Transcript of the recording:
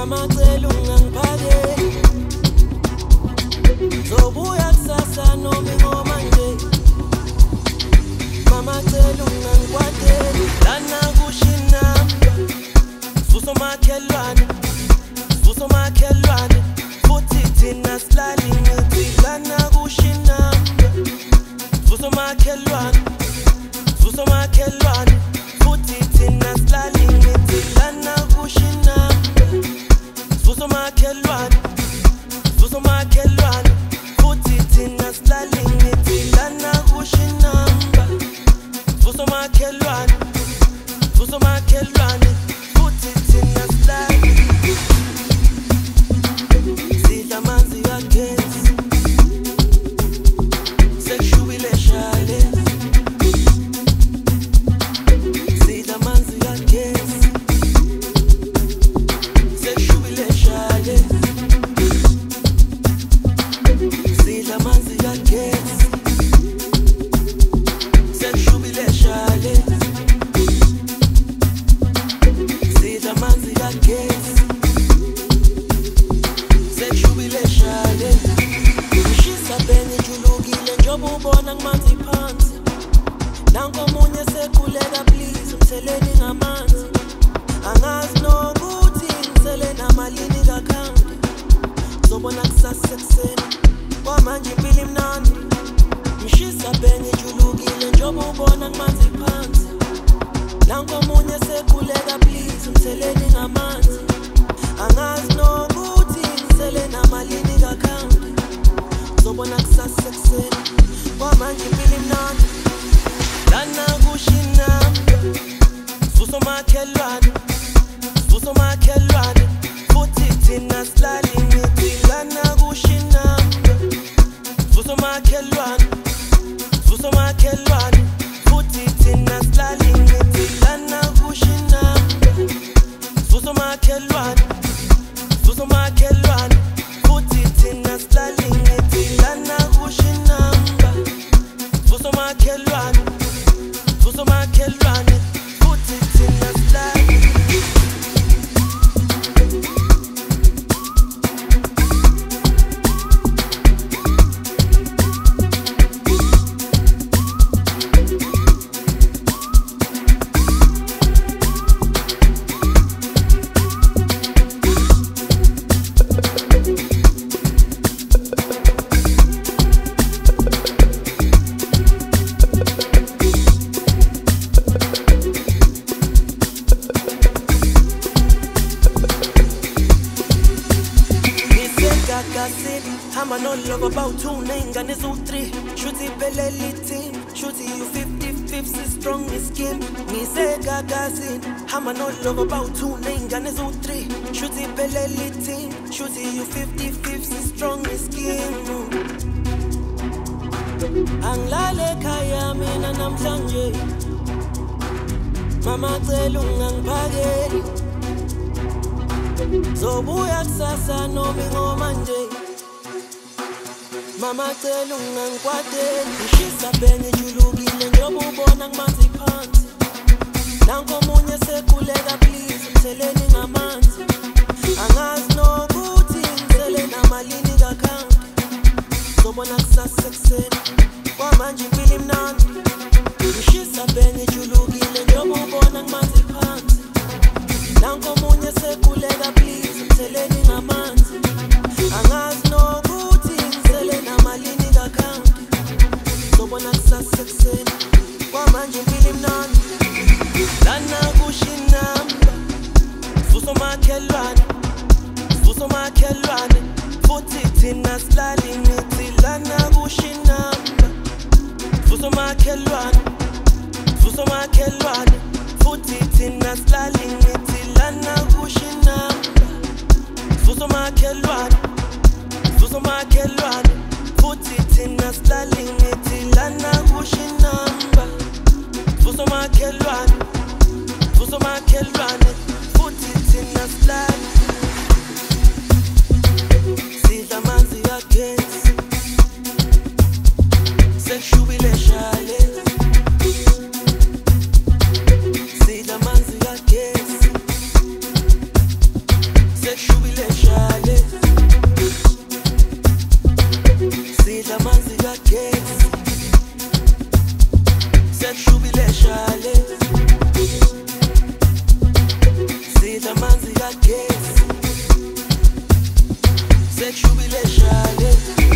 Mama cela ungangiphakeli zobuya kusasa noma ingoma nje. Mama cela ungangikwateli lana kushinamba vuso makhelwane futhi thina silali ngithi lana kushinamba vuso makhelwane futhi thina silali ngithi lana kushinamba vuso makhelwane futhi thina silali ngithi lana kushinamba vuso makhelwane futhi thina silali sidla amanzi kagesi sekushubile shale sidla amanzi kagesi sekushubile shale sidla amanzi kagesi sekushubile shale sidla amanzi kagesi sekushubile shale ngishisa bene julukile njengoba ubona ngimanzi phansi nanko omunye sekhuleka please umtheleni ngamanzi angazi nokuthi ngisele namalini kakhandi zobona kusasa sekuseni kwamanje impilo imnandi ngishisa bene julukile njengoba ubona ngimanzi phansi nanko omunye sekhuleka please umtheleni ngamanzi angazi nokuthi ngisele namalini kakhandi zobona kusasa sekuseni kwamanje impilo imnandi lana kushinamba vuso makhelwane futhi thina silali ngithi lana kushinamba vuso makhelwane futhi thina silali ngithi lana kushinamba vuso makhelwane futhi thina silali ngithi lana kushinamba vuso makhelwane futhi thina silali hamba noloko about 2 ney'ngane eziwu-3 shuthi iphelele team shuthi you-50-50 si-strong scheme ngisegagazini hamba noloko about 2 ney'ngane eziwu-3 shuthi iphelele team shuthi you-50-50 si-strong scheme angilale ekhaya mina namhlanje mama cela ungangiphakeli zobuya kusasa noma ingoma nje. Mama cela ungangikwateli ngishisa bene julukile njengoba ubona ngimanzi phansi nanko omunye sekhuleka please umtheleni ngamanzi angazi nokuthi ngisele namalini kakhandi zobona kusasa sekuseni kwamanje impilo imnandi ngishisa bene julukile njengoba ubona ngimanzi phansi nanko omunye sekhuleka please umtheleni ngamanzi angazi nokuthi ngisele namalini kakhandi zobona kusasa sekuseni kwamanje impilo imnandi lana kushinamba vuso makhelwane futhi thina silali ngithi lana kushinamba vuso makhelwane futhi thina silali ngithi lana kushinamba vuso makhelwane futhi thina silali ngithi lana kushinamba vuso makhelwane futhi thina silali sidla amanzi kagesi sekushubile shale sidla amanzi kagesi sexual sexual relation.